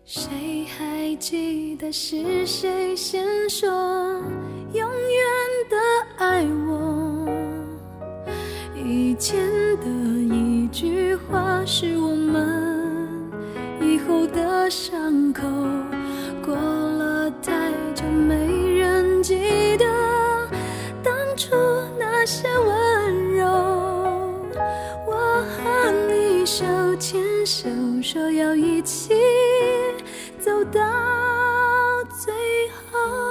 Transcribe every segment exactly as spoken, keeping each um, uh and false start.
谁还记得是谁先说永远的爱我？以前的一句话是我们以后的伤口，过了太久没人记得当初那些温柔。我和你手牵手，说要一起走到最后。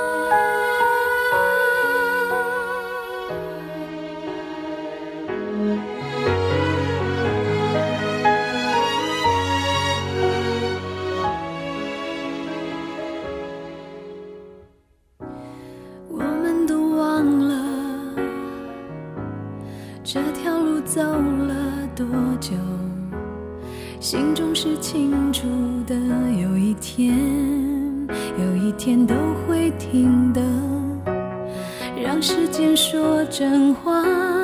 我们都忘了这条路走了多久，心中是清楚的，有一天有一天都会停的。让时间说真话，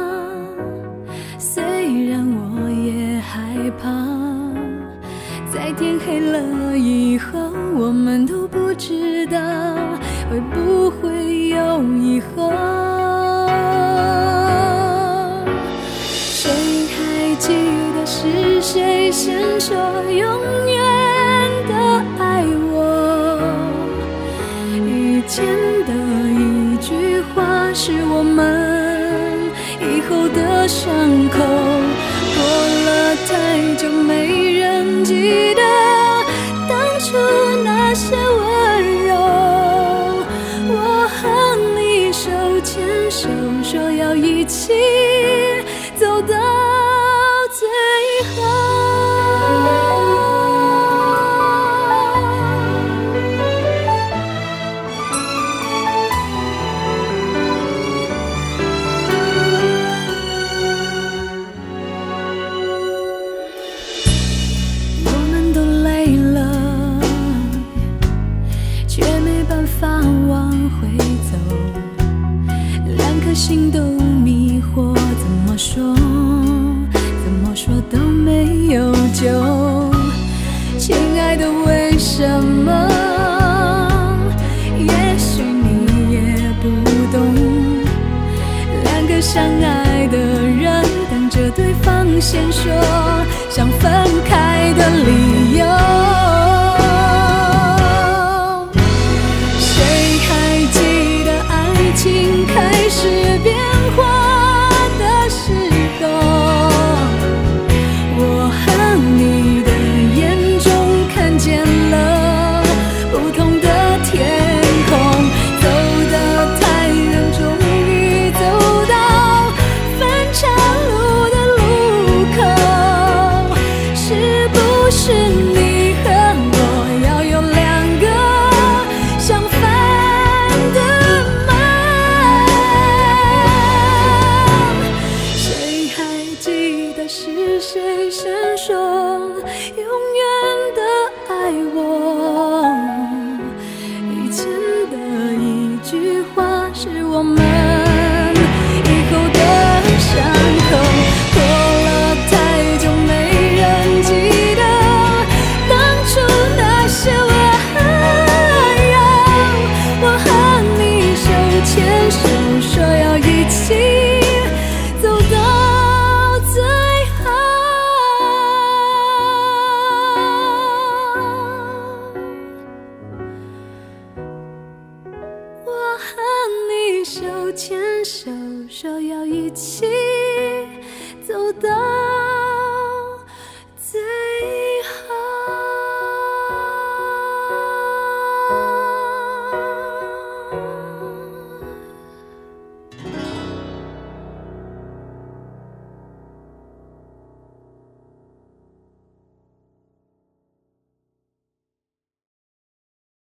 虽然我也害怕，在天黑了以后，我们都不知道会不会有以后。谁还记得是谁先说永远的爱我？以前的一句话是我们以后的伤口，过了太久没人记得当初那些温柔。我和你手牵手，说要一起走到最后。我们都累了，却没办法往回走，两颗心都迷惑，怎么说怎么说都没有救。亲爱的，为什么？也许你也不懂，两个相爱的人等着对方先说想分开的理由。谁还记得爱情开始变化的时候？我和你的眼中看见了不同的天空，走的太远，终于走到分岔路的路口。是不是你和我要有两个相反的梦？谁还记得是谁先说永远的爱我？以前的一句话是我们以后的伤口，过了太久没人记得当初那些温柔。我和你手牵手，说要一起走到最后。我和你手牵手，说要一起走到